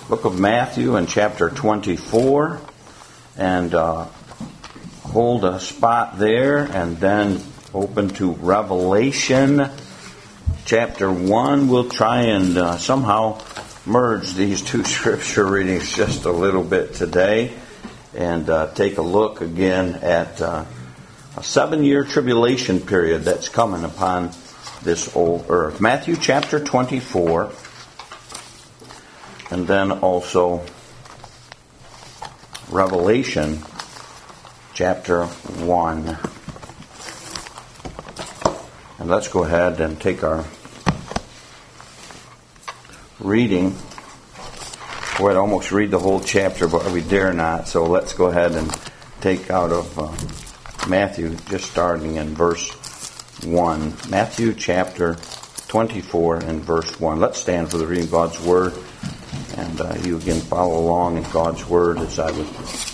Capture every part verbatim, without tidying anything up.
book of Matthew in chapter twenty-four, and uh, hold a spot there, and then open to Revelation chapter one. We'll try and uh, somehow merge these two scripture readings just a little bit today, and uh, take a look again at uh, a seven-year tribulation period that's coming upon this old earth. Matthew chapter twenty-four, and then also Revelation chapter one. And let's go ahead and take our reading. Boy, I'd almost read the whole chapter, but we dare not. So let's go ahead and take out of uh, Matthew, just starting in verse one. Matthew chapter twenty-four and verse one. Let's stand for the reading of God's Word. And uh, you again follow along in God's Word as I would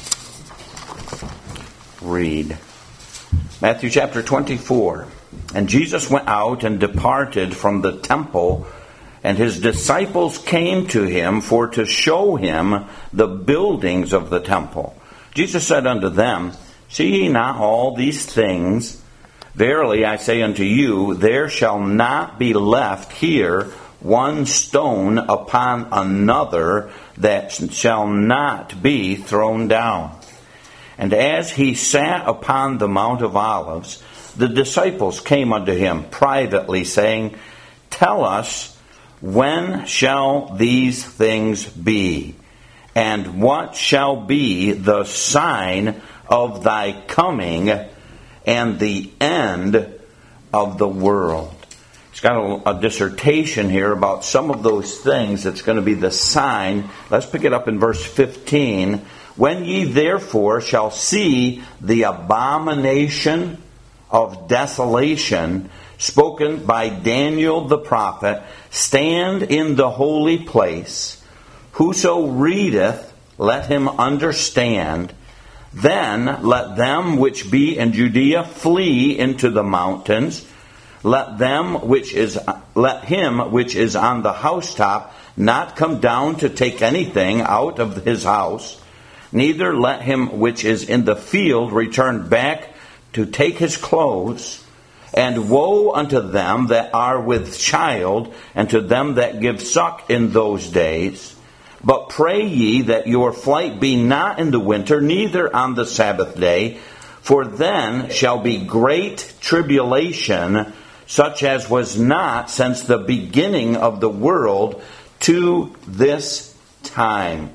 read. Matthew chapter twenty-four. And Jesus went out and departed from the temple, and his disciples came to him for to show him the buildings of the temple. Jesus said unto them, See ye not all these things? Verily I say unto you, there shall not be left here one stone upon another that shall not be thrown down. And as he sat upon the Mount of Olives, the disciples came unto him privately, saying, Tell us, when shall these things be? And what shall be the sign of thy coming and the end of the world? He's got a, a dissertation here about some of those things that's going to be the sign. Let's pick it up in verse fifteen. When ye therefore shall see the abomination of desolation spoken by Daniel the prophet stand in the holy place, whoso readeth, let him understand. Then let them which be in Judea flee into the mountains. Let them which is let him which is on the housetop not come down to take anything out of his house, neither let him which is in the field return back to take his clothes. And woe unto them that are with child, and to them that give suck in those days. But pray ye that your flight be not in the winter, neither on the Sabbath day, for then shall be great tribulation, such as was not since the beginning of the world to this time.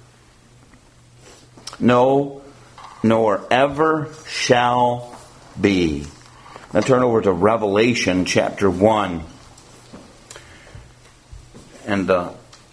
No, nor ever shall be. Now turn over to Revelation chapter one. And the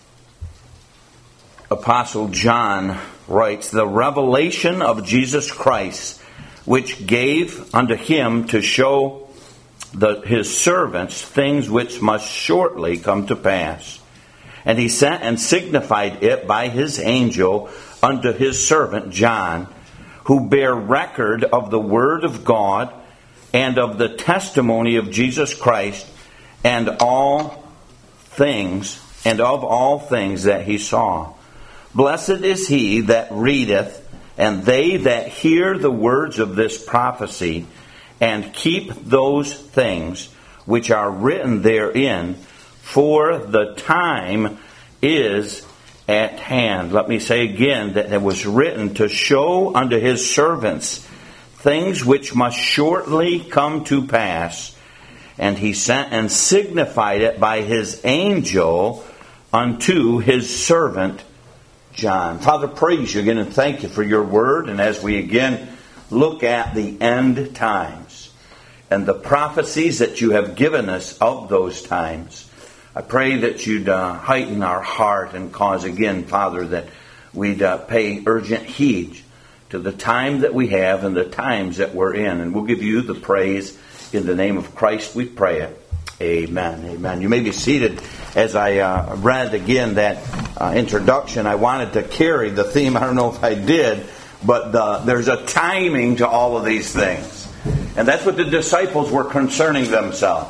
Apostle John writes, The revelation of Jesus Christ, which gave unto him to show the, his servants things which must shortly come to pass. And he sent and signified it by his angel unto his servant John, who bare record of the word of God and of the testimony of Jesus Christ, and all things, and of all things that he saw. Blessed is he that readeth, and they that hear the words of this prophecy, and keep those things which are written therein, for the time is at hand. Let me say again that it was written to show unto his servants things which must shortly come to pass. And he sent and signified it by his angel unto his servant John. Father, praise you again and thank you for your word. And as we again look at the end times and the prophecies that you have given us of those times, I pray that you'd uh, heighten our heart and cause again, Father, that we'd uh, pay urgent heed to the time that we have and the times that we're in. And we'll give you the praise. In the name of Christ we pray it. Amen. Amen. You may be seated. As I uh, read again that uh, introduction, I wanted to carry the theme. I don't know if I did, but the, there's a timing to all of these things. And that's what the disciples were concerning themselves.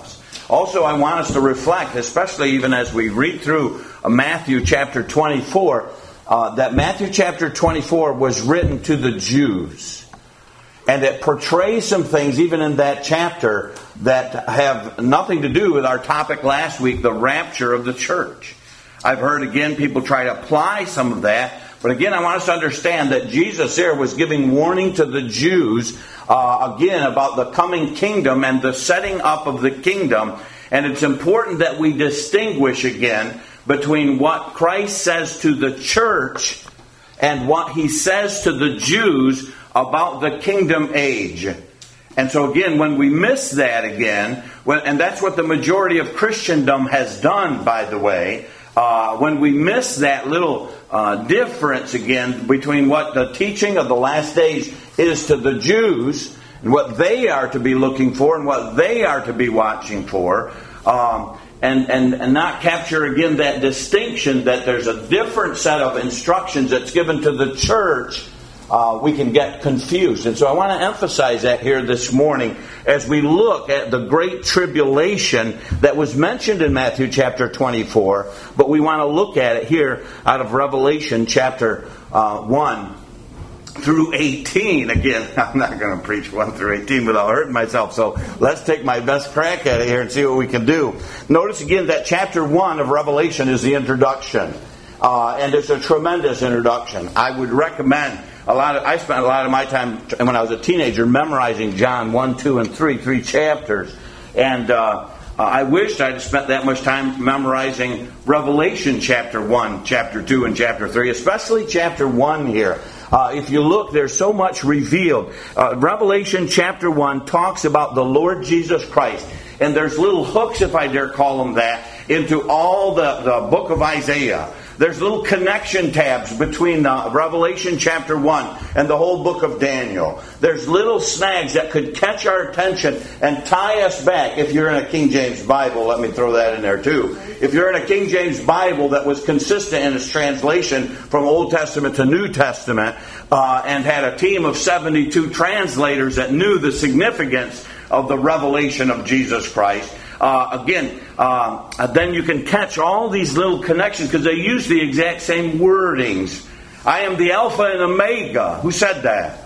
Also, I want us to reflect, especially even as we read through Matthew chapter twenty-four, uh, that Matthew chapter twenty-four was written to the Jews. And it portrays some things, even in that chapter, that have nothing to do with our topic last week, the rapture of the church. I've heard, again, people try to apply some of that. But again, I want us to understand that Jesus there was giving warning to the Jews, uh, again, about the coming kingdom and the setting up of the kingdom. And it's important that we distinguish, again, between what Christ says to the church and what He says to the Jews about the kingdom age. And so again, when we miss that again, when, and that's what the majority of Christendom has done, by the way, uh, when we miss that little uh, difference again between what the teaching of the last days is to the Jews and what they are to be looking for and what they are to be watching for, um, and, and, and not capture again that distinction that there's a different set of instructions that's given to the church, Uh, we can get confused. And so I want to emphasize that here this morning as we look at the great tribulation that was mentioned in Matthew chapter twenty-four, but we want to look at it here out of Revelation chapter uh, one through eighteen. Again, I'm not going to preach one through eighteen without hurting myself, so let's take my best crack at it here and see what we can do. Notice again that chapter one of Revelation is the introduction. Uh, and it's a tremendous introduction. I would recommend a lot of, I spent a lot of my time when I was a teenager memorizing John one, two, and three, three chapters. And uh, I wished I'd spent that much time memorizing Revelation chapter one, chapter two, and chapter three, especially chapter one here. Uh, if you look, there's so much revealed. Uh, Revelation chapter one talks about the Lord Jesus Christ. And there's little hooks, if I dare call them that, into all the, the book of Isaiah. There's little connection tabs between uh, Revelation chapter one and the whole book of Daniel. There's little snags that could catch our attention and tie us back. If you're in a King James Bible, let me throw that in there too. If you're in a King James Bible that was consistent in its translation from Old Testament to New Testament, uh, and had a team of seventy-two translators that knew the significance of the revelation of Jesus Christ, Uh, again, uh, then you can catch all these little connections because they use the exact same wordings. I am the Alpha and Omega. Who said that?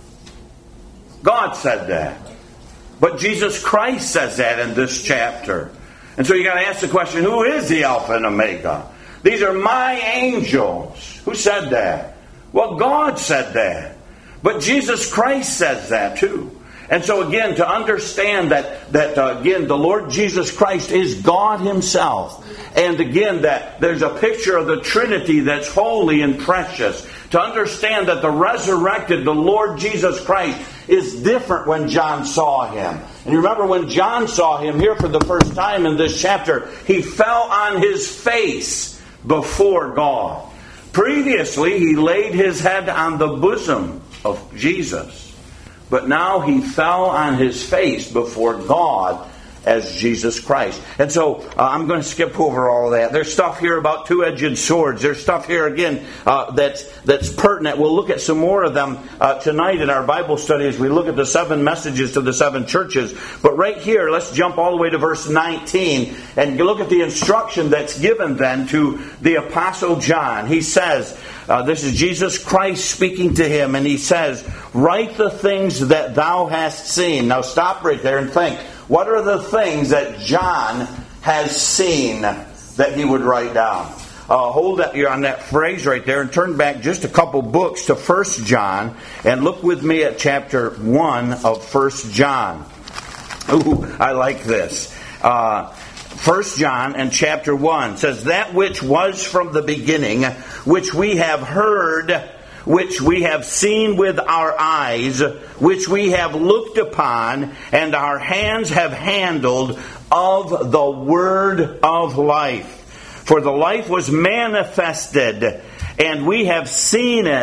God said that. But Jesus Christ says that in this chapter. And so you got to ask the question, who is the Alpha and Omega? These are my angels. Who said that? Well, God said that. But Jesus Christ says that too. And so again, to understand that, that uh, again, the Lord Jesus Christ is God Himself. And again, that there's a picture of the Trinity that's holy and precious. To understand that the resurrected, the Lord Jesus Christ, is different when John saw Him. And you remember when John saw Him here for the first time in this chapter, he fell on his face before God. Previously, he laid his head on the bosom of Jesus. But now he fell on his face before God as Jesus Christ. And so uh, I'm going to skip over all of that. There's stuff here about two-edged swords. There's stuff here again uh, that's that's pertinent. We'll look at some more of them uh, tonight in our Bible study as we look at the seven messages to the seven churches. But right here, let's jump all the way to verse nineteen and look at the instruction that's given then to the Apostle John. He says, uh, this is Jesus Christ speaking to him, and he says, "Write the things that thou hast seen." Now stop right there and think. What are the things that John has seen that he would write down? Uh, hold that you're on that phrase right there and turn back just a couple books to First John and look with me at chapter one of First John. Ooh, I like this. Uh, First John and chapter one says, "That which was from the beginning, which we have heard, which we have seen with our eyes, which we have looked upon, and our hands have handled of the word of life. For the life was manifested, and we have seen it,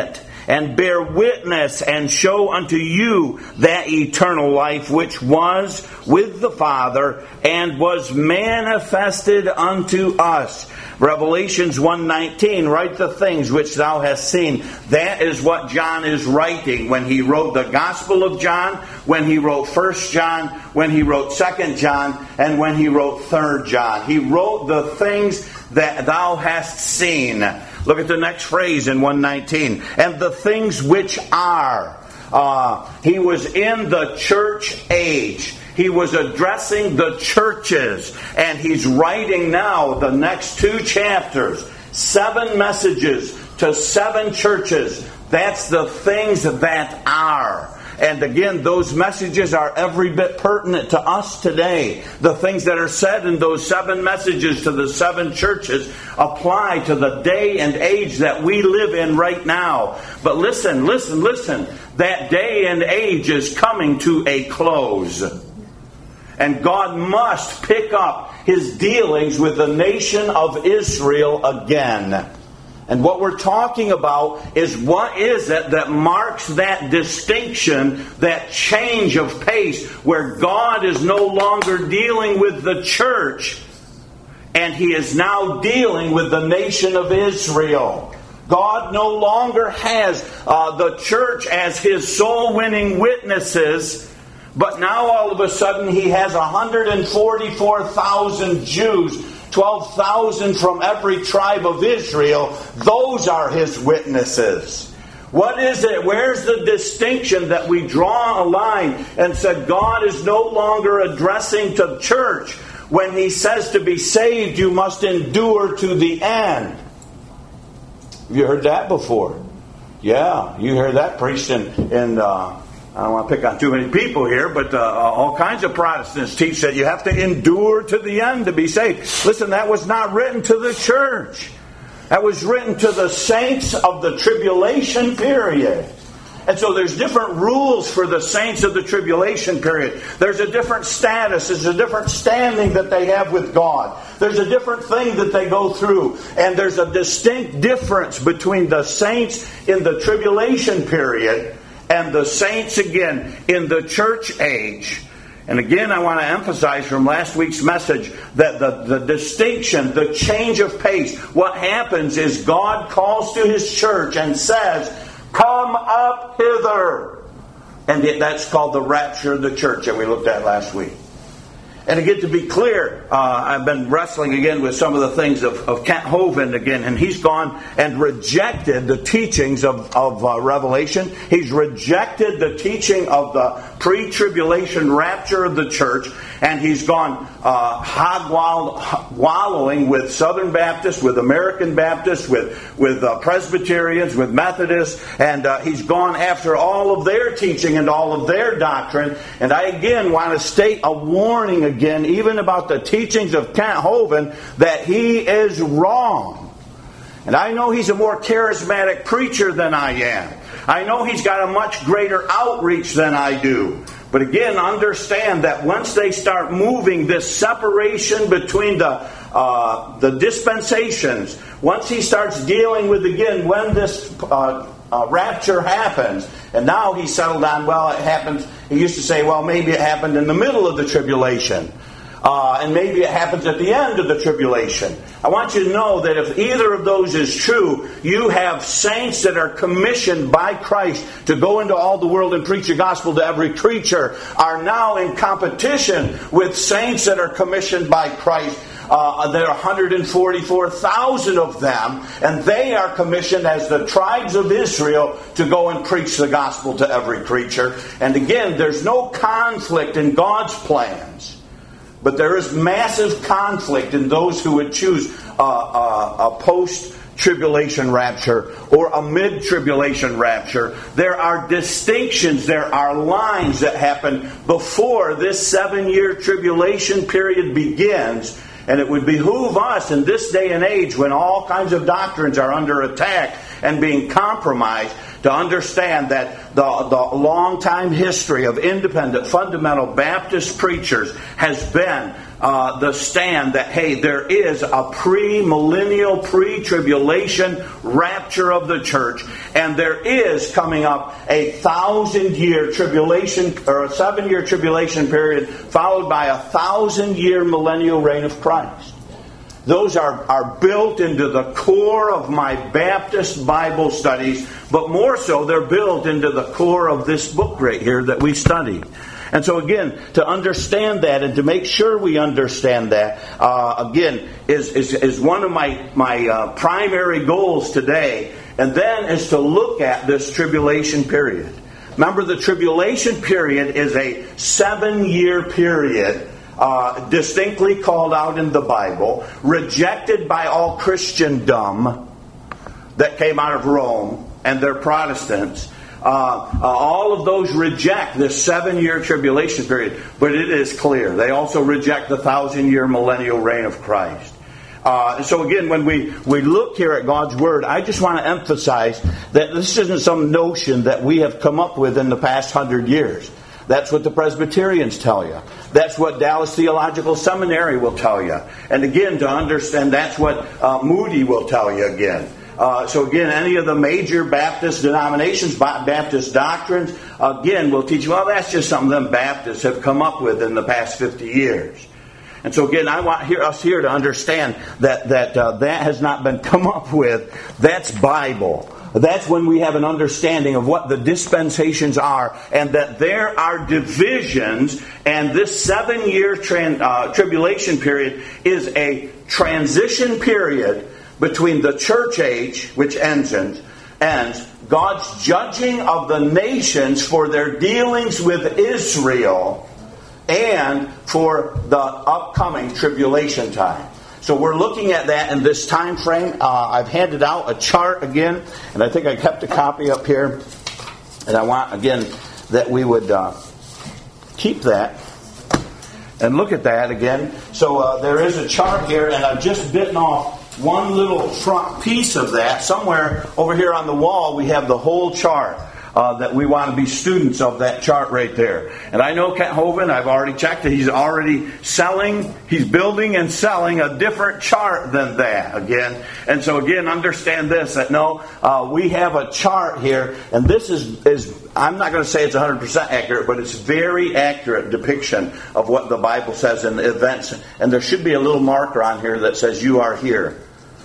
and bear witness and show unto you that eternal life which was with the Father and was manifested unto us. Revelations one nineteen, write the things which thou hast seen. That is what John is writing when he wrote the Gospel of John, when he wrote First John, when he wrote Second John, and when he wrote Third John. He wrote the things that thou hast seen. Look at the next phrase in one nineteen. And the things which are. Uh, he was in the church age. He was addressing the churches. And he's writing now the next two chapters. Seven messages to seven churches. That's the things that are. And again, those messages are every bit pertinent to us today. The things that are said in those seven messages to the seven churches apply to the day and age that we live in right now. But listen, listen, listen. That day and age is coming to a close. And God must pick up His dealings with the nation of Israel again. And what we're talking about is what is it that marks that distinction, that change of pace, where God is no longer dealing with the church, and He is now dealing with the nation of Israel. God no longer has uh, the church as His soul-winning witnesses, but now all of a sudden He has one hundred forty-four thousand Jews, twelve thousand from every tribe of Israel. Those are His witnesses. What is it? Where's the distinction that we draw a line and said God is no longer addressing to the church when He says to be saved you must endure to the end? Have you heard that before? Yeah, you hear that preached in, in uh, I don't want to pick on too many people here, but uh, all kinds of Protestants teach that you have to endure to the end to be saved. Listen, that was not written to the church. That was written to the saints of the tribulation period. And so there's different rules for the saints of the tribulation period. There's a different status. There's a different standing that they have with God. There's a different thing that they go through. And there's a distinct difference between the saints in the tribulation period and the saints again in the church age. And again, I want to emphasize from last week's message that the, the distinction, the change of pace, what happens is God calls to His church and says, come up hither. And that's called the rapture of the church that we looked at last week. And again, to be clear, uh, I've been wrestling again with some of the things of, of Kent Hovind again, and he's gone and rejected the teachings of, of uh, Revelation. He's rejected the teaching of the pre-tribulation rapture of the church, and he's gone uh, hog wallowing with Southern Baptists, with American Baptists, with, with uh, Presbyterians, with Methodists, and uh, he's gone after all of their teaching and all of their doctrine. And I again want to state a warning again. Again, even about the teachings of Kent Hovind, that he is wrong. And I know he's a more charismatic preacher than I am. I know he's got a much greater outreach than I do. But again, understand that once they start moving this separation between the uh, the dispensations, once he starts dealing with, again, when this uh, uh, rapture happens, and now he's settled on, well, it happens, he used to say, well, maybe it happened in the middle of the tribulation. Uh, and maybe it happens at the end of the tribulation. I want you to know that if either of those is true, you have saints that are commissioned by Christ to go into all the world and preach the gospel to every creature, are now in competition with saints that are commissioned by Christ. Uh, there are one hundred forty-four thousand of them, and they are commissioned as the tribes of Israel to go and preach the gospel to every creature. And again, there's no conflict in God's plans. But there is massive conflict in those who would choose a, a, a post-tribulation rapture or a mid-tribulation rapture. There are distinctions, there are lines that happen before this seven-year tribulation period begins. And it would behoove us in this day and age when all kinds of doctrines are under attack and being compromised to understand that the, the long time history of independent fundamental Baptist preachers has been uh, the stand that, hey, there is a pre-millennial, pre-tribulation rapture of the church, and there is coming up a thousand-year tribulation, or a seven-year tribulation period, followed by a thousand-year millennial reign of Christ. Those are, are built into the core of my Baptist Bible studies, but more so, they're built into the core of this book right here that we study. And so again, to understand that and to make sure we understand that, uh, again, is, is, is one of my, my uh, primary goals today. And then is to look at this tribulation period. Remember, the tribulation period is a seven-year period, Uh, distinctly called out in the Bible, rejected by all Christendom that came out of Rome and their Protestants. Uh, uh, all of those reject this seven-year tribulation period, but it is clear. They also reject the thousand-year millennial reign of Christ. Uh, so again, when we, we look here at God's Word, I just want to emphasize that this isn't some notion that we have come up with in the past hundred years. That's what the Presbyterians tell you. That's what Dallas Theological Seminary will tell you. And again, to understand, that's what uh, Moody will tell you again. Uh, so again, any of the major Baptist denominations, Baptist doctrines, again, will teach you, well, that's just something them Baptists have come up with in the past fifty years. And so again, I want here, us here to understand that that uh, that has not been come up with. That's Bible. That's when we have an understanding of what the dispensations are, and that there are divisions, and this seven-year tran- uh, tribulation period is a transition period between the church age, which ends, in, ends God's judging of the nations for their dealings with Israel, and for the upcoming tribulation time. So we're looking at that in this time frame. Uh, I've handed out a chart again, and I think I kept a copy up here. And I want, again, that we would uh, keep that and look at that again. So uh, there is a chart here, and I've just bitten off one little front piece of that. Somewhere over here on the wall, we have the whole chart. Uh, that we want to be students of that chart right there. And I know Kent Hovind, I've already checked it, he's already selling, he's building and selling a different chart than that again. And so again, understand this, that no, uh, we have a chart here, and this is, is I'm not going to say it's one hundred percent accurate, but it's very accurate depiction of what the Bible says in the events. And there should be a little marker on here that says you are here.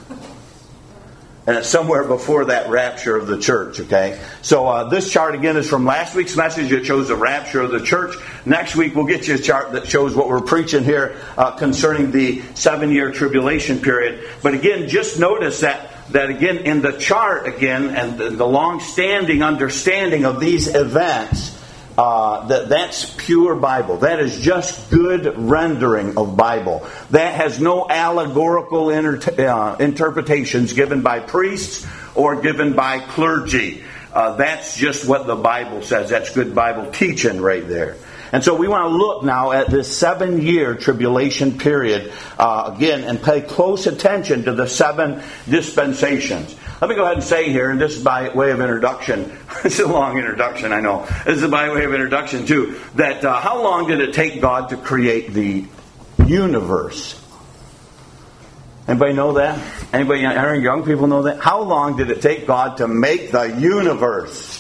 And it's somewhere before that rapture of the church, okay? So uh, this chart, again, is from last week's message. It shows the rapture of the church. Next week, we'll get you a chart that shows what we're preaching here uh, concerning the seven-year tribulation period. But again, just notice that, that again, in the chart, again, and the, the long-standing understanding of these events, Uh, that that's pure Bible. That is just good rendering of Bible. That has no allegorical inter- uh, interpretations given by priests or given by clergy. Uh, that's just what the Bible says. That's good Bible teaching right there. And so we want to look now at this seven-year tribulation period, uh, again, and pay close attention to the seven dispensations. Let me go ahead and say here, and this is by way of introduction. It's a long introduction, I know. This is by way of introduction, too. That uh, how long did it take God to create the universe? Anybody know that? Anybody, young people know that? How long did it take God to make the universe?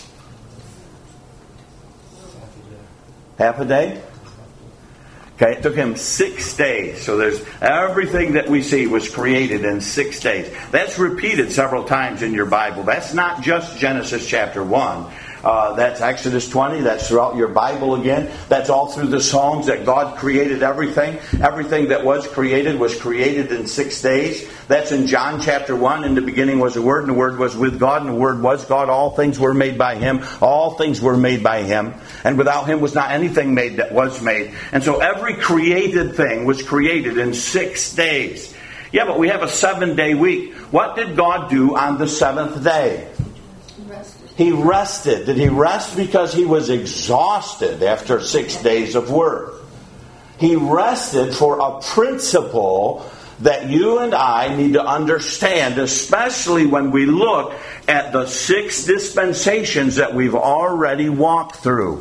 Half a day? Okay, it took him six days. So there's everything that we see was created in six days. That's repeated several times in your Bible. That's not just Genesis chapter one. Uh, that's Exodus twenty. That's throughout your Bible again. That's all through the Psalms that God created everything. Everything that was created was created in six days. That's in John chapter one. In the beginning was the Word, and the Word was with God, and the Word was God. All things were made by Him. All things were made by Him. And without Him was not anything made that was made. And so every created thing was created in six days. Yeah, but we have a seven-day week. What did God do on the seventh day? He rested. Did he rest because he was exhausted after six days of work? He rested for a principle that you and I need to understand, especially when we look at the six dispensations that we've already walked through.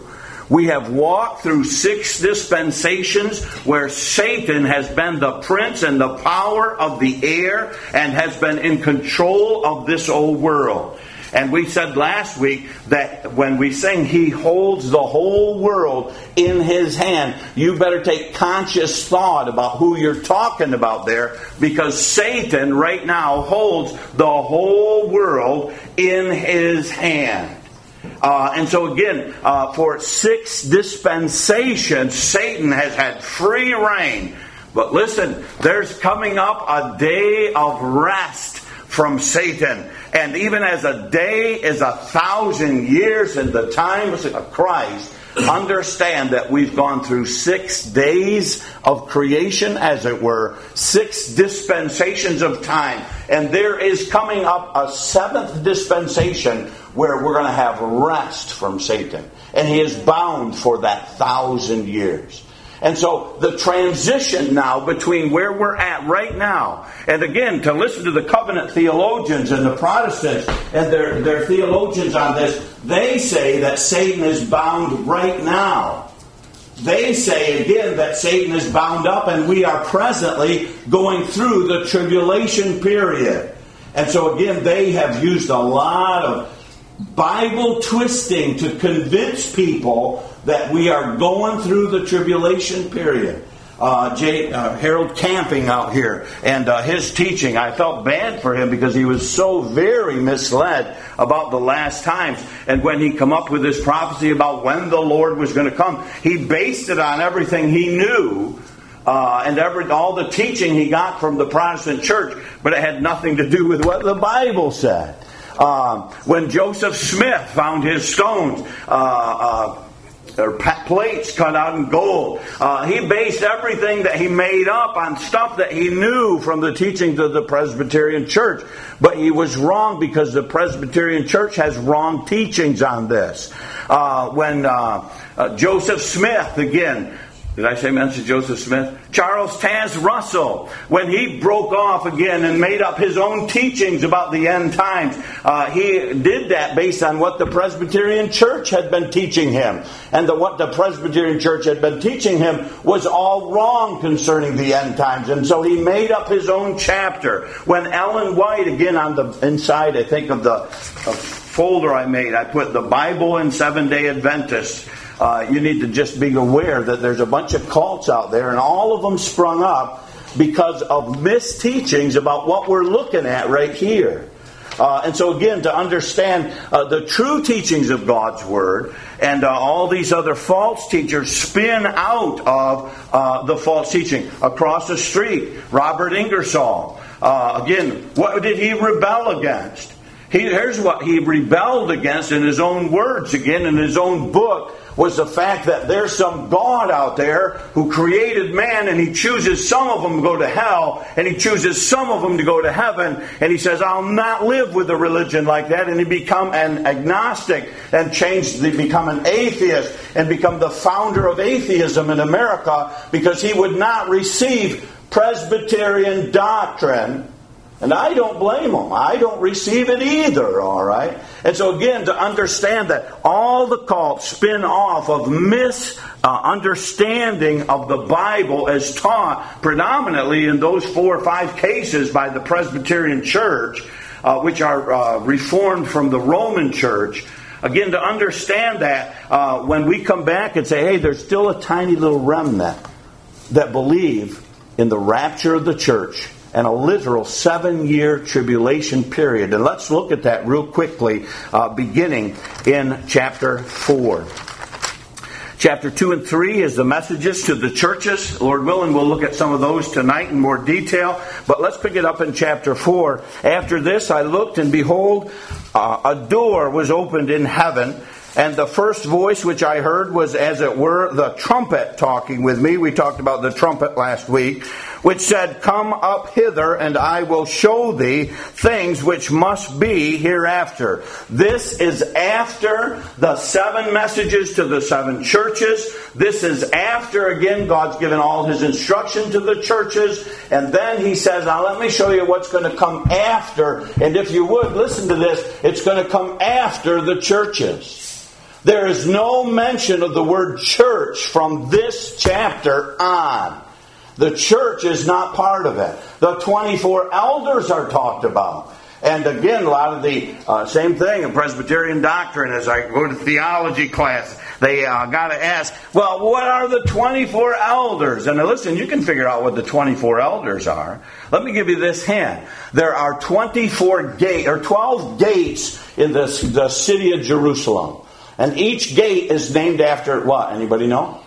We have walked through six dispensations where Satan has been the prince and the power of the air and has been in control of this old world. And we said last week that when we sing, He holds the whole world in His hand, you better take conscious thought about who you're talking about there, because Satan right now holds the whole world in his hand. Uh, and so again, uh, for six dispensations, Satan has had free reign. But listen, there's coming up a day of rest from Satan. And even as a day is a thousand years in the time of Christ, understand that we've gone through six days of creation, as it were, six dispensations of time. And there is coming up a seventh dispensation where we're going to have rest from Satan. And he is bound for that thousand years. And so the transition now between where we're at right now, and again, to listen to the covenant theologians and the Protestants and their, their theologians on this, they say that Satan is bound right now. They say again that Satan is bound up, and we are presently going through the tribulation period. And so again, they have used a lot of Bible twisting to convince people that we are going through the tribulation period. Uh, J, uh, Harold Camping out here and uh, his teaching, I felt bad for him because he was so very misled about the last times. And when he come up with this prophecy about when the Lord was going to come, he based it on everything he knew uh, and every all the teaching he got from the Protestant church, but it had nothing to do with what the Bible said. Uh, when Joseph Smith found his stones, uh, uh, or plates cut out in gold, uh, he based everything that he made up on stuff that he knew from the teachings of the Presbyterian Church. But he was wrong, because the Presbyterian Church has wrong teachings on this. Uh, when uh, uh, Joseph Smith, again, did I say mention Joseph Smith? Charles Taz Russell, when he broke off again and made up his own teachings about the end times, uh, he did that based on what the Presbyterian Church had been teaching him. And the, what the Presbyterian Church had been teaching him was all wrong concerning the end times. And so he made up his own chapter. When Ellen White, again on the inside, I think of the of folder I made, I put the Bible and Seventh-day Adventists. Uh, you need to just be aware that there's a bunch of cults out there, and all of them sprung up because of misteachings about what we're looking at right here. Uh, and so again, to understand uh, the true teachings of God's Word, and uh, all these other false teachers spin out of uh, the false teaching. Across the street, Robert Ingersoll. Uh, again, what did he rebel against? He, here's what he rebelled against in his own words, again, in his own book, was the fact that there's some God out there who created man, and He chooses some of them to go to hell, and He chooses some of them to go to heaven, and he says, I'll not live with a religion like that, and he become an agnostic and changed, become an atheist, and become the founder of atheism in America, because he would not receive Presbyterian doctrine. And I don't blame them. I don't receive it either, all right? And so again, to understand that all the cults spin off of misunderstanding uh, of the Bible as taught predominantly in those four or five cases by the Presbyterian Church, uh, which are uh, reformed from the Roman Church. Again, to understand that, uh, when we come back and say, hey, there's still a tiny little remnant that believe in the rapture of the church, and a literal seven-year tribulation period. And let's look at that real quickly, uh, beginning in chapter four. Chapter two and three is the messages to the churches. Lord willing, we'll look at some of those tonight in more detail. But let's pick it up in chapter four. After this I looked, and behold, uh, a door was opened in heaven. And the first voice which I heard was, as it were, the trumpet talking with me. We talked about the trumpet last week, which said, come up hither, and I will show thee things which must be hereafter. This is after the seven messages to the seven churches. This is after, again, God's given all His instruction to the churches. And then He says, now let me show you what's going to come after. And if you would, listen to this. It's going to come after the churches. There is no mention of the word church from this chapter on. The church is not part of it. The twenty-four elders are talked about. And again, a lot of the uh, same thing in Presbyterian doctrine as I go to theology class. They uh, got to ask, well, what are the twenty-four elders? And now listen, you can figure out what the twenty-four elders are. Let me give you this hint. There are twenty-four gates, or twelve gates in the, the city of Jerusalem. And each gate is named after what? Anybody know?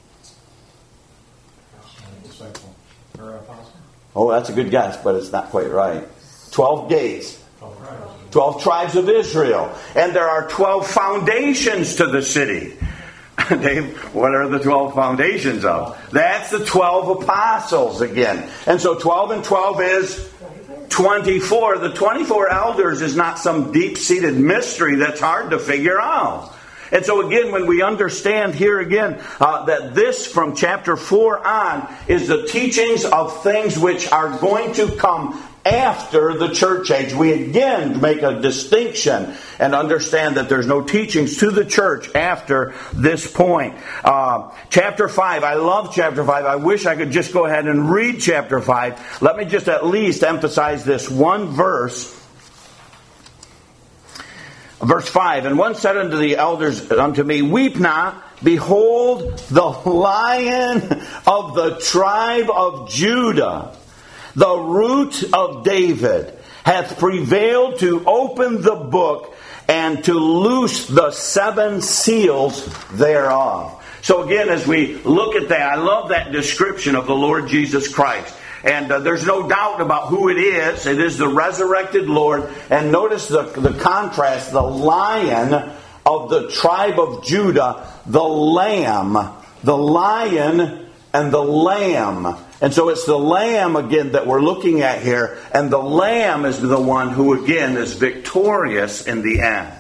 Oh, that's a good guess, but it's not quite right. Twelve gates. Twelve tribes of Israel. And there are twelve foundations to the city. Dave, what are the twelve foundations of? That's the twelve apostles again. And so twelve and twelve is twenty-four. The twenty-four elders is not some deep-seated mystery that's hard to figure out. And so again, when we understand here again uh, that this from chapter four on is the teachings of things which are going to come after the church age. We again make a distinction and understand that there's no teachings to the church after this point. Uh, chapter five, I love chapter five. I wish I could just go ahead and read chapter five. Let me just at least emphasize this one verse. Verse five, and one said unto the elders unto me, weep not, behold, the Lion of the tribe of Judah, the root of David, hath prevailed to open the book and to loose the seven seals thereof. So again, as we look at that, I love that description of the Lord Jesus Christ. And uh, there's no doubt about who it is. It is the resurrected Lord. And notice the, the contrast, the Lion of the tribe of Judah, the Lamb, the Lion and the Lamb. And so it's the Lamb again that we're looking at here. And the Lamb is the one who again is victorious in the end.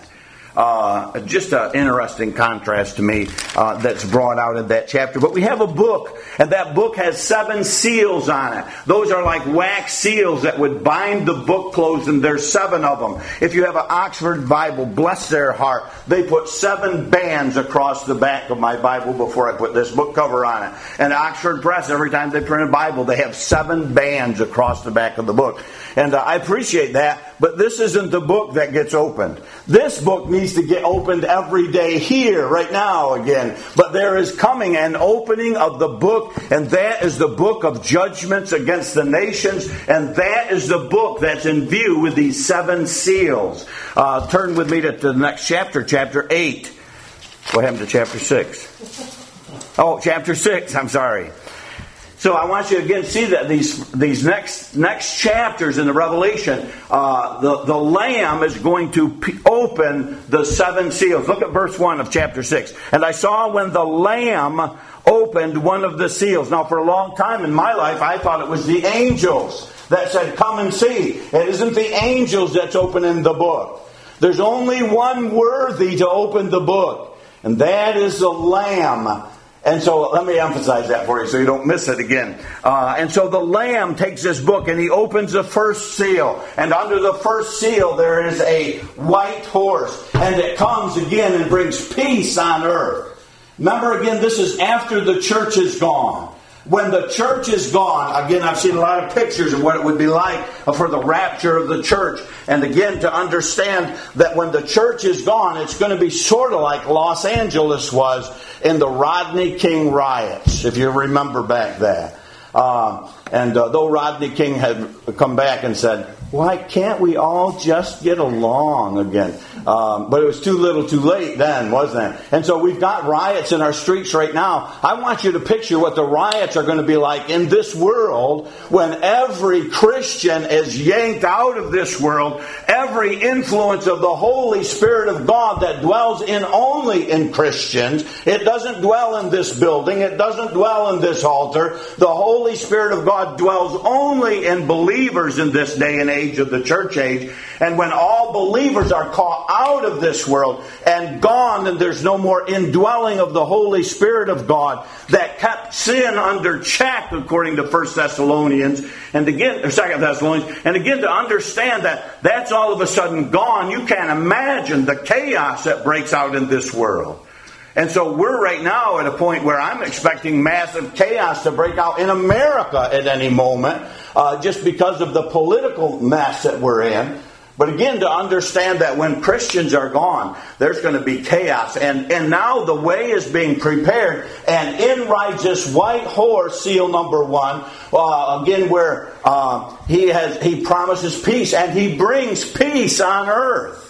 Uh, just an interesting contrast to me uh, that's brought out in that chapter. But we have a book, and that book has seven seals on it. Those are like wax seals that would bind the book closed, and there's seven of them. If you have an Oxford Bible, bless their heart, they put seven bands across the back of my Bible before I put this book cover on it. And Oxford Press, every time they print a Bible, they have seven bands across the back of the book. And uh, I appreciate that, but this isn't the book that gets opened. This book needs to get opened every day here, right now again. But there is coming an opening of the book, and that is the book of judgments against the nations, and that is the book that's in view with these seven seals. Uh, turn with me to, to the next chapter, chapter eight. What happened to chapter six? Oh, chapter six, I'm sorry. So I want you to again see that these these next next chapters in the Revelation, uh, the the Lamb is going to p- open the seven seals. Look at verse one of chapter six. And I saw when the Lamb opened one of the seals. Now, for a long time in my life, I thought it was the angels that said, "Come and see." It isn't the angels that's opening the book. There's only one worthy to open the book, and that is the Lamb. And so let me emphasize that for you so you don't miss it again. Uh, and so the Lamb takes this book and he opens the first seal. And under the first seal there is a white horse. And it comes again and brings peace on earth. Remember again, this is after the church is gone. When the church is gone, again, I've seen a lot of pictures of what it would be like for the rapture of the church. And again, to understand that when the church is gone, it's going to be sort of like Los Angeles was in the Rodney King riots, if you remember back there. Uh, and uh, though Rodney King had come back and said, why can't we all just get along again? Um, but it was too little too late then, wasn't it? And so we've got riots in our streets right now. I want you to picture what the riots are going to be like in this world when every Christian is yanked out of this world. Every influence of the Holy Spirit of God that dwells in only in Christians. It doesn't dwell in this building. It doesn't dwell in this altar. The Holy Spirit of God dwells only in believers in this day and age. age of the church age. And when all believers are caught out of this world and gone, and there's no more indwelling of the Holy Spirit of God that kept sin under check, according to First Thessalonians, and again, or Second Thessalonians, and again to understand that that's all of a sudden gone, you can't imagine the chaos that breaks out in this world. And so we're right now at a point where I'm expecting massive chaos to break out in America at any moment, uh, just because of the political mess that we're in. But again, to understand that when Christians are gone, there's going to be chaos. And, and now the way is being prepared. And in rides this white horse, seal number one, uh, again where uh, he has he promises peace. And he brings peace on earth.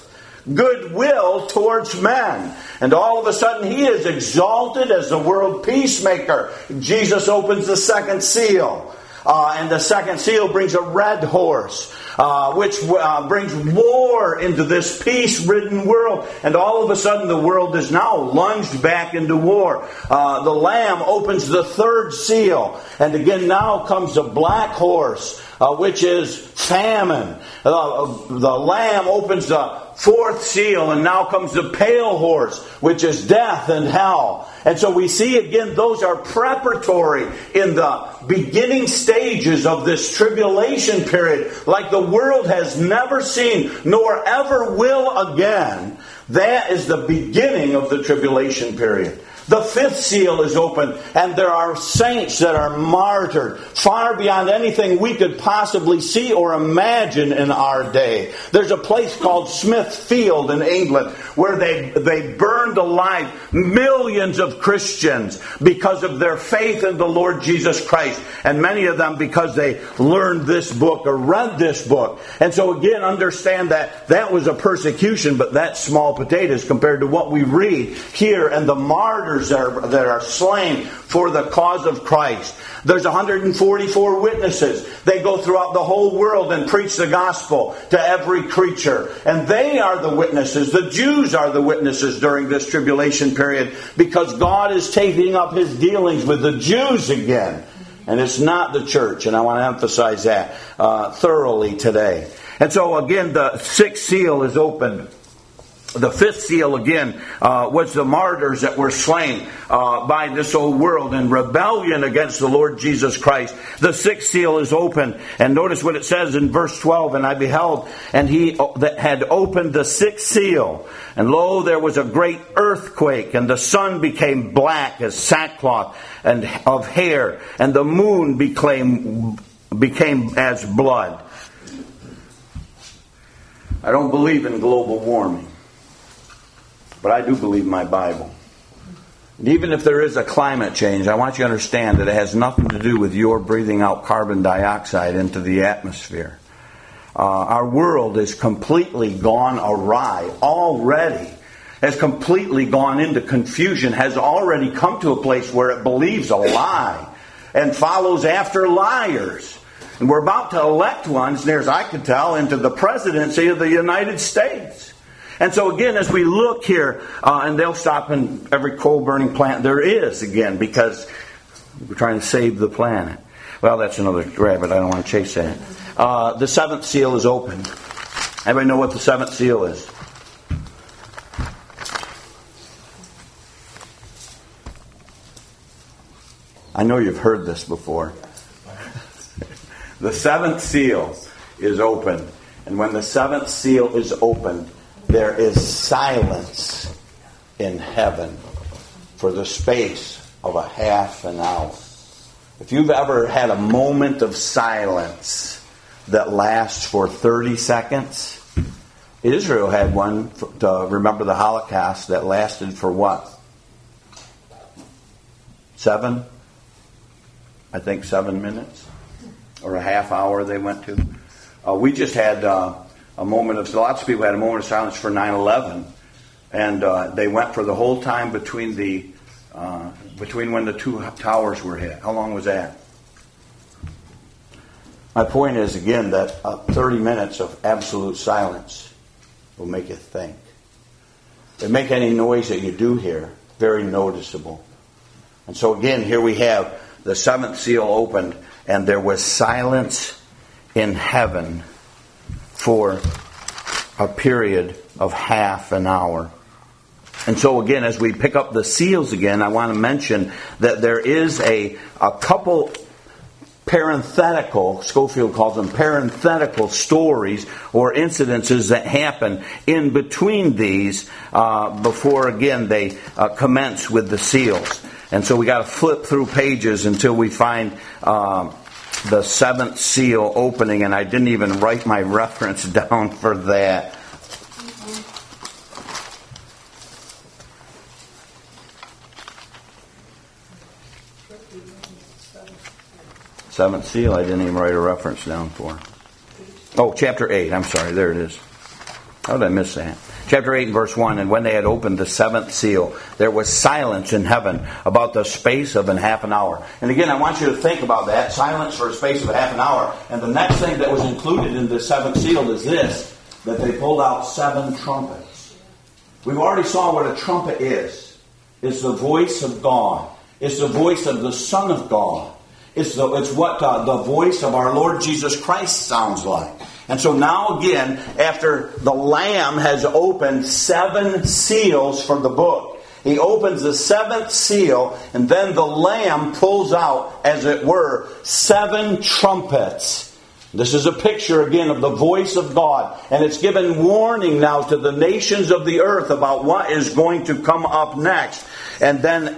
Goodwill towards men. And all of a sudden he is exalted as the world peacemaker. Jesus opens the second seal. Uh, and the second seal brings a red horse, uh, which uh, brings war into this peace-ridden world. And all of a sudden the world is now lunged back into war. Uh, the Lamb opens the third seal. And again now comes the black horse, uh, which is famine. Uh, the Lamb opens the fourth seal, and now comes the pale horse, which is death and hell. And so we see again, those are preparatory in the beginning stages of this tribulation period, like the world has never seen, nor ever will again. That is the beginning of the tribulation period. The fifth seal is open, and there are saints that are martyred far beyond anything we could possibly see or imagine in our day. There's a place called Smithfield in England where they, they burned alive millions of Christians because of their faith in the Lord Jesus Christ. And many of them because they learned this book or read this book. And so again, understand that that was a persecution, but that's small potatoes compared to what we read here and the martyrs that are, that are slain for the cause of Christ. There's one hundred forty-four witnesses. They go throughout the whole world and preach the gospel to every creature. And they are the witnesses. The Jews are the witnesses during this tribulation period because God is taking up His dealings with the Jews again. And it's not the church. And I want to emphasize that uh, thoroughly today. And so again, the sixth seal is opened. The fifth seal, again, uh, was the martyrs that were slain uh, by this old world in rebellion against the Lord Jesus Christ. The sixth seal is open. And notice what it says in verse twelve. And I beheld, and he that had opened the sixth seal. And lo, there was a great earthquake, and the sun became black as sackcloth and of hair, and the moon became, became as blood. I don't believe in global warming. But I do believe my Bible. And even if there is a climate change, I want you to understand that it has nothing to do with your breathing out carbon dioxide into the atmosphere. Uh, our world is completely gone awry already. Has completely gone into confusion. Has already come to a place where it believes a lie and follows after liars. And we're about to elect one, as near as I can tell, into the presidency of the United States. And so again, as we look here, uh, and they'll stop in every coal-burning plant there is again, because we're trying to save the planet. Well, that's another rabbit. I don't want to chase that. Uh, the seventh seal is open. Everybody know what the seventh seal is? I know you've heard this before. The seventh seal is open. And when the seventh seal is opened, there is silence in heaven for the space of a half an hour. If you've ever had a moment of silence that lasts for thirty seconds, Israel had one to remember the Holocaust that lasted for what? Seven? I think seven minutes? Or a half hour they went to. Uh, we just had... Uh, A moment of, lots of people had a moment of silence for nine eleven, and uh, they went for the whole time between the uh, between when the two towers were hit. How long was that? My point is again that uh, thirty minutes of absolute silence will make you think. It make any noise that you do hear very noticeable. And so again, here we have the seventh seal opened, and there was silence in heaven for a period of half an hour. And so again, as we pick up the seals again, I want to mention that there is a, a couple parenthetical, Scofield calls them parenthetical stories or incidences that happen in between these uh, before, again, they uh, commence with the seals. And so we got to flip through pages until we find uh, the seventh seal opening, and I didn't even write my reference down for that. Seventh seal, I didn't even write a reference down for. Oh, chapter eight, I'm sorry, there it is. How did I miss that? Chapter eight and verse one, and when they had opened the seventh seal, there was silence in heaven about the space of an half an hour. And again, I want you to think about that, silence for a space of a half an hour. And the next thing that was included in the seventh seal is this, that they pulled out seven trumpets. We've already saw what a trumpet is. It's the voice of God. It's the voice of the Son of God. It's, the, it's what uh, the voice of our Lord Jesus Christ sounds like. And so now again, after the Lamb has opened seven seals for the book, he opens the seventh seal, and then the Lamb pulls out, as it were, seven trumpets. This is a picture again of the voice of God, and it's given warning now to the nations of the earth about what is going to come up next. And then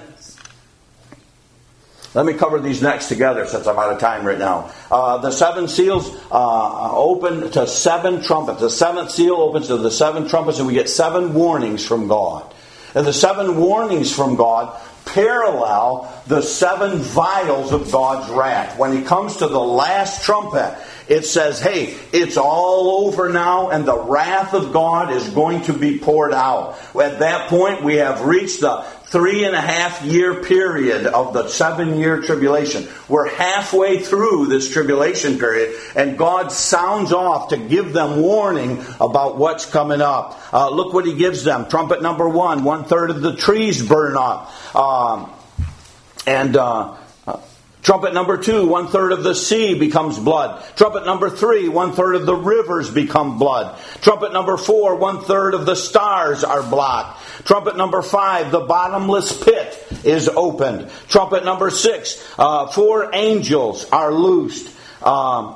let me cover these next together since I'm out of time right now. Uh, the seven seals uh, open to seven trumpets. The seventh seal opens to the seven trumpets, and we get seven warnings from God. And the seven warnings from God parallel the seven vials of God's wrath. When he comes to the last trumpet, it says, hey, it's all over now, and the wrath of God is going to be poured out. At that point, we have reached the three and a half year period of the seven year tribulation. We're halfway through this tribulation period, and God sounds off to give them warning about what's coming up. Uh, look what he gives them. Trumpet number one, one third of the trees burn up. Um, and uh, uh, trumpet number two, one third of the sea becomes blood. Trumpet number three, one third of the rivers become blood. Trumpet number four, one third of the stars are blocked. Trumpet number five, the bottomless pit is opened. Trumpet number six, uh, four angels are loosed. Um,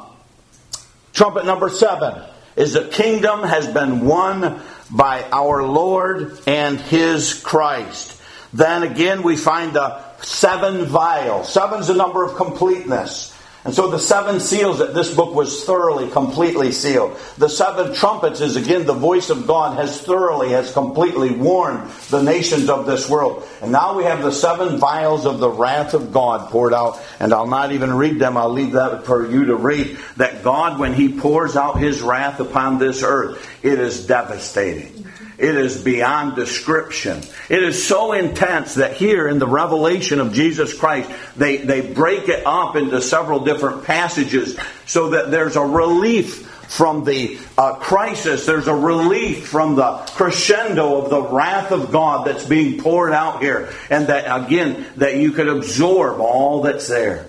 trumpet number seven is the kingdom has been won by our Lord and His Christ. Then again we find the seven vials. Seven's the number of completeness. And so the seven seals, that this book was thoroughly, completely sealed. The seven trumpets is again the voice of God has thoroughly, has completely warned the nations of this world. And now we have the seven vials of the wrath of God poured out. And I'll not even read them. I'll leave that for you to read. That God, when He pours out His wrath upon this earth, it is devastating. It is beyond description. It is so intense that here in the revelation of Jesus Christ, they, they break it up into several different passages so that there's a relief from the uh, crisis. There's a relief from the crescendo of the wrath of God that's being poured out here. And that, again, that you could absorb all that's there.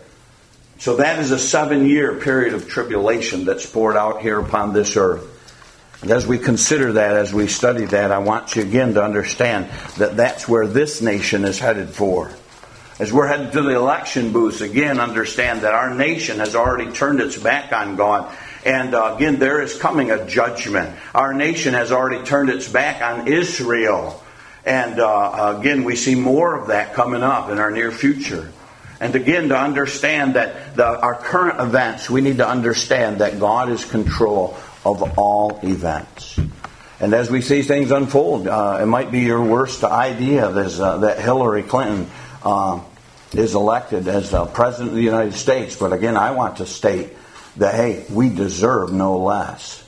So that is a seven-year period of tribulation that's poured out here upon this earth. And as we consider that, as we study that, I want you again to understand that that's where this nation is headed for. As we're headed to the election booths, again, understand that our nation has already turned its back on God. And uh, again, there is coming a judgment. Our nation has already turned its back on Israel. And uh, again, we see more of that coming up in our near future. And again, to understand that the, our current events, we need to understand that God is in control of all events. And as we see things unfold, uh, it might be your worst idea is, uh, that Hillary Clinton uh, is elected as the President of the United States. But again, I want to state that, hey, we deserve no less.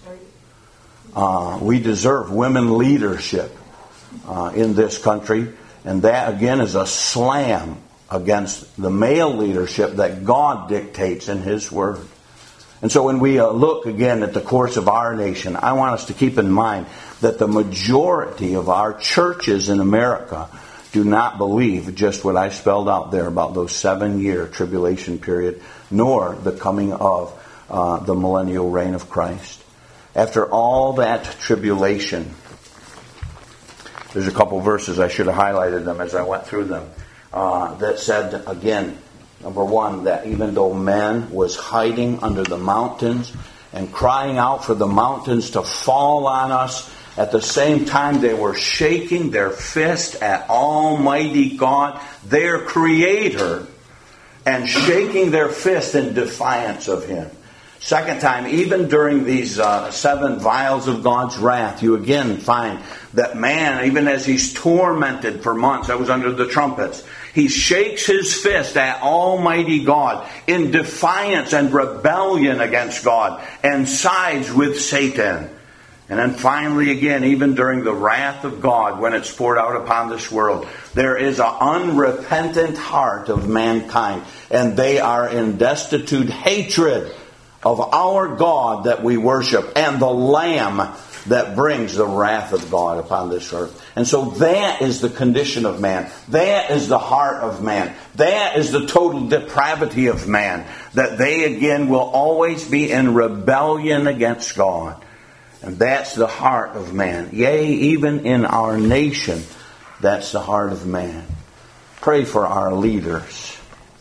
Uh, we deserve women leadership uh, in this country. And that, again, is a slam against the male leadership that God dictates in His Word. And so when we uh, look again at the course of our nation, I want us to keep in mind that the majority of our churches in America do not believe just what I spelled out there about those seven-year tribulation period, nor the coming of uh, the millennial reign of Christ. after all that tribulation. There's a couple verses, I should have highlighted them as I went through them, uh, that said, again, number one, that even though man was hiding under the mountains and crying out for the mountains to fall on us, at the same time they were shaking their fist at Almighty God, their Creator, and shaking their fist in defiance of Him. Second time, even during these uh, seven vials of God's wrath, you again find that man, even as he's tormented for months, that was under the trumpets, he shakes his fist at Almighty God in defiance and rebellion against God and sides with Satan. And then finally again, even during the wrath of God, when it's poured out upon this world, there is an unrepentant heart of mankind, and they are in destitute hatred of our God that we worship and the Lamb that brings the wrath of God upon this earth. And so that is the condition of man. That is the heart of man. That is the total depravity of man. That they again will always be in rebellion against God. And that's the heart of man. Yea, even in our nation, that's the heart of man. Pray for our leaders.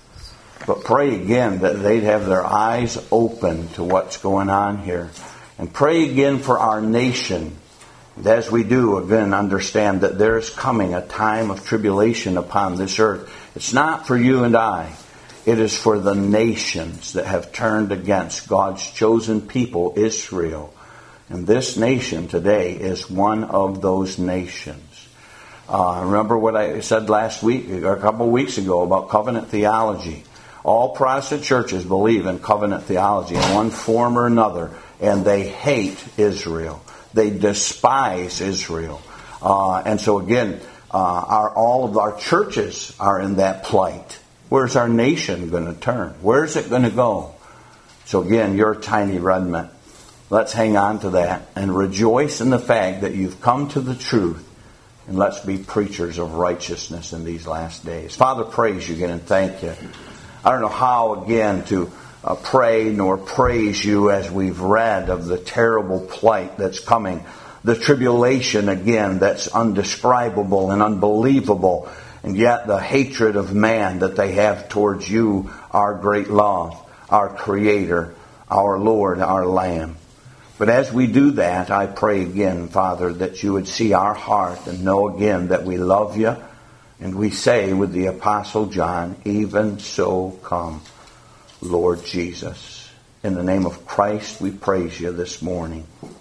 But pray again that they'd have their eyes open to what's going on here. And pray again for our nation. And as we do, again, understand that there is coming a time of tribulation upon this earth. It's not for you and I. It is for the nations that have turned against God's chosen people, Israel. And this nation today is one of those nations. Uh, remember what I said last week, or a couple of weeks ago, about covenant theology. All Protestant churches believe in covenant theology in one form or another, and they hate Israel. They despise Israel. Uh, and so again, uh, our, all of our churches are in that plight. Where's our nation going to turn? Where's it going to go? So again, you're a tiny remnant. Let's hang on to that and rejoice in the fact that you've come to the truth. And let's be preachers of righteousness in these last days. Father, praise you again and thank you. I don't know how, again, to uh, pray nor praise you as we've read of the terrible plight that's coming. The tribulation, again, that's undescribable and unbelievable. And yet the hatred of man that they have towards you, our great love, our Creator, our Lord, our Lamb. But as we do that, I pray again, Father, that you would see our heart and know again that we love you. And we say with the Apostle John, even so come, Lord Jesus. In the name of Christ, we praise you this morning.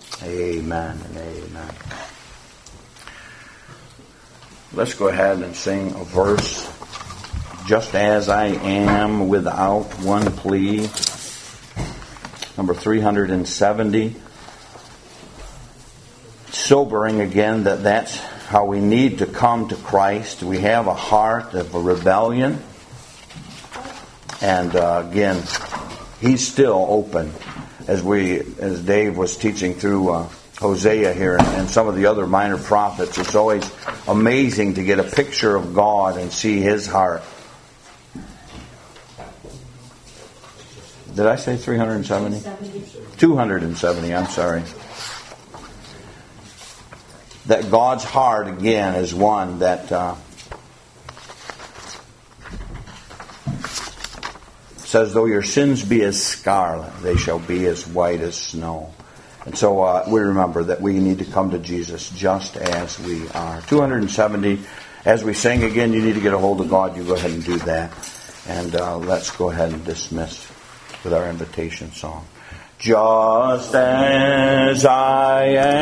Amen and amen. Let's go ahead and sing a verse. Just as I am without one plea. Number three hundred seventy. Sobering again that that's how we need to come to Christ. We have a heart of a rebellion. And uh, again, He's still open. As we, as Dave was teaching through uh, Hosea here and, and some of the other minor prophets, it's always amazing to get a picture of God and see His heart. Did I say three hundred seventy? two hundred seventy, I'm sorry. That God's heart, again, is one that uh, says, though your sins be as scarlet, they shall be as white as snow. And so uh, we remember that we need to come to Jesus just as we are. two hundred seventy, as we sing again, you need to get a hold of God. You go ahead and do that. And uh, let's go ahead and dismiss with our invitation song. Just as I am.